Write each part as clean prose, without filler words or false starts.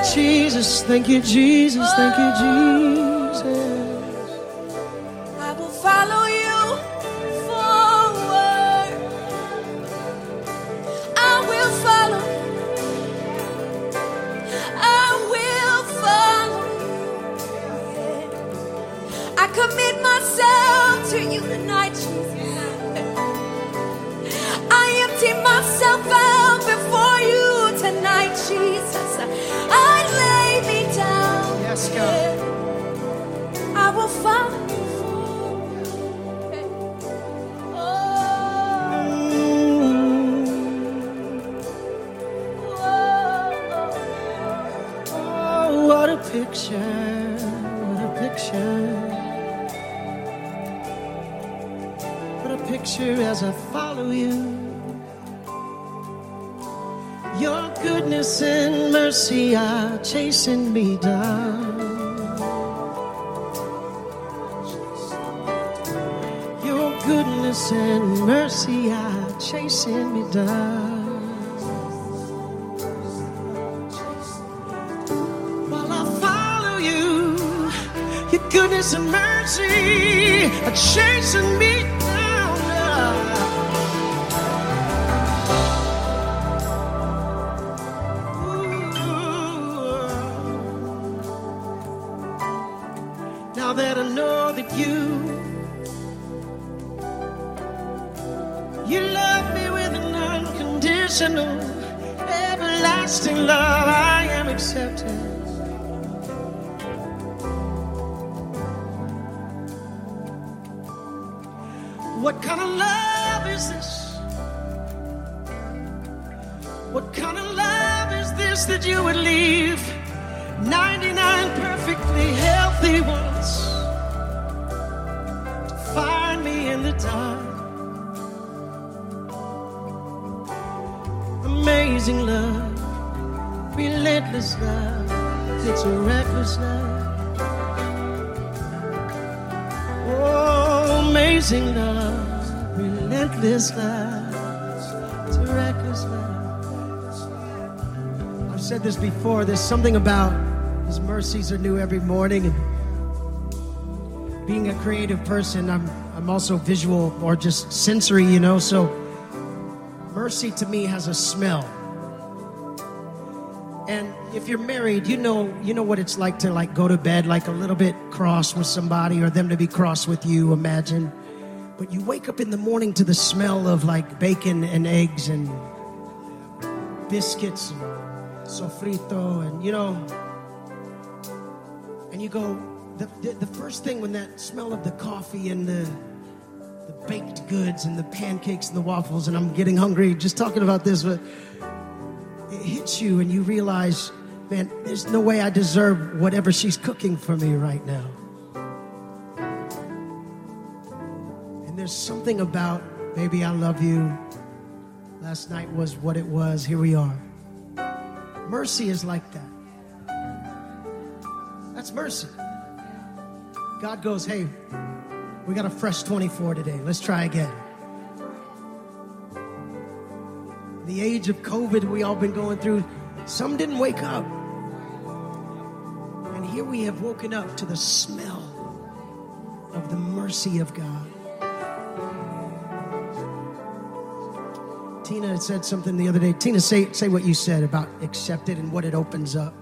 Jesus. Thank you, Jesus. Thank you, Jesus. I will follow you forward. I will follow. I will follow. I commit myself to you tonight, Jesus. I empty myself out before you tonight, Jesus. I lay me down. Yes, God. I will follow you. Oh, what a picture. What a picture. What a picture as I follow you. Your goodness and mercy are chasing me down. Your goodness and mercy are chasing me down. While I follow you, your goodness and mercy are chasing me down. Now that I know that you love me with an unconditional, everlasting love, I am accepted. What kind of love is this? What kind of love is this that you would leave 99 perfectly healthy ones to find me in the dark? Amazing love, relentless love, it's a reckless love. Oh, amazing love, relentless love, it's a reckless love. I've said this before, there's something about His mercies are new every morning. And being a creative person, I'm also visual or just sensory, you know, so mercy to me has a smell. And if you're married, you know what it's like to like go to bed like a little bit cross with somebody or them to be cross with you, imagine. But you wake up in the morning to the smell of like bacon and eggs and biscuits and sofrito and, you know, and you go, the first thing when that smell of the coffee and the baked goods and the pancakes and the waffles, and I'm getting hungry just talking about this, but it hits you and you realize, man, there's no way I deserve whatever she's cooking for me right now. And there's something about, baby, I love you. Last night was what it was. Here we are. Mercy is like that. That's mercy. God goes, hey, we got a fresh 24 today. Let's try again. The age of COVID we all been going through, some didn't wake up. And here we have woken up to the smell of the mercy of God. Tina had said something the other day. Tina, say what you said about accepted and what it opens up.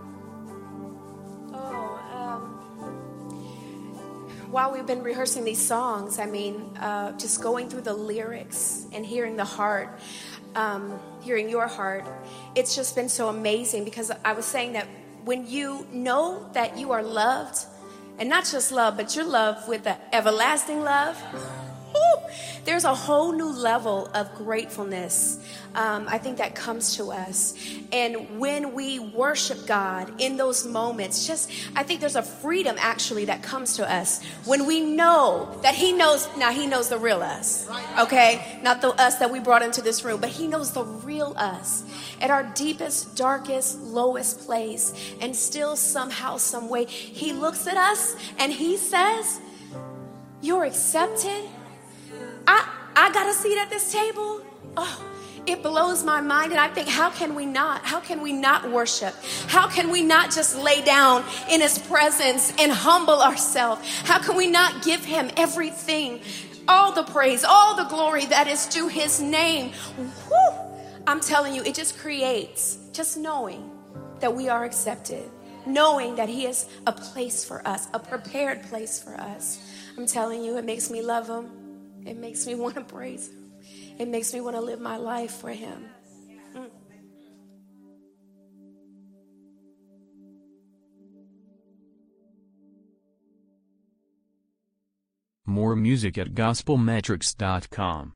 While we've been rehearsing these songs, I mean, just going through the lyrics and hearing the heart, hearing your heart, it's just been so amazing, because I was saying that when you know that you are loved, and not just love, but you're loved with the everlasting love, there's a whole new level of gratefulness, I think, that comes to us. And when we worship God in those moments, I think there's a freedom actually that comes to us when we know that He knows. Now He knows the real us, okay? Not the us that we brought into this room, but He knows the real us at our deepest, darkest, lowest place. And still somehow, some way, He looks at us and He says, you're accepted. I got a seat at this table. Oh, It blows my mind, and I think, how can we not? How can we not worship? How can we not just lay down in his presence and humble ourselves? How can we not give him everything, all the praise, all the glory that is due his name? Woo! I'm telling you, it just creates, just knowing that we are accepted, knowing that he has a place for us, a prepared place for us. I'm telling you, it makes me love him. It makes me want to praise him. It makes me want to live my life for him. More music at gospelmetrics.com.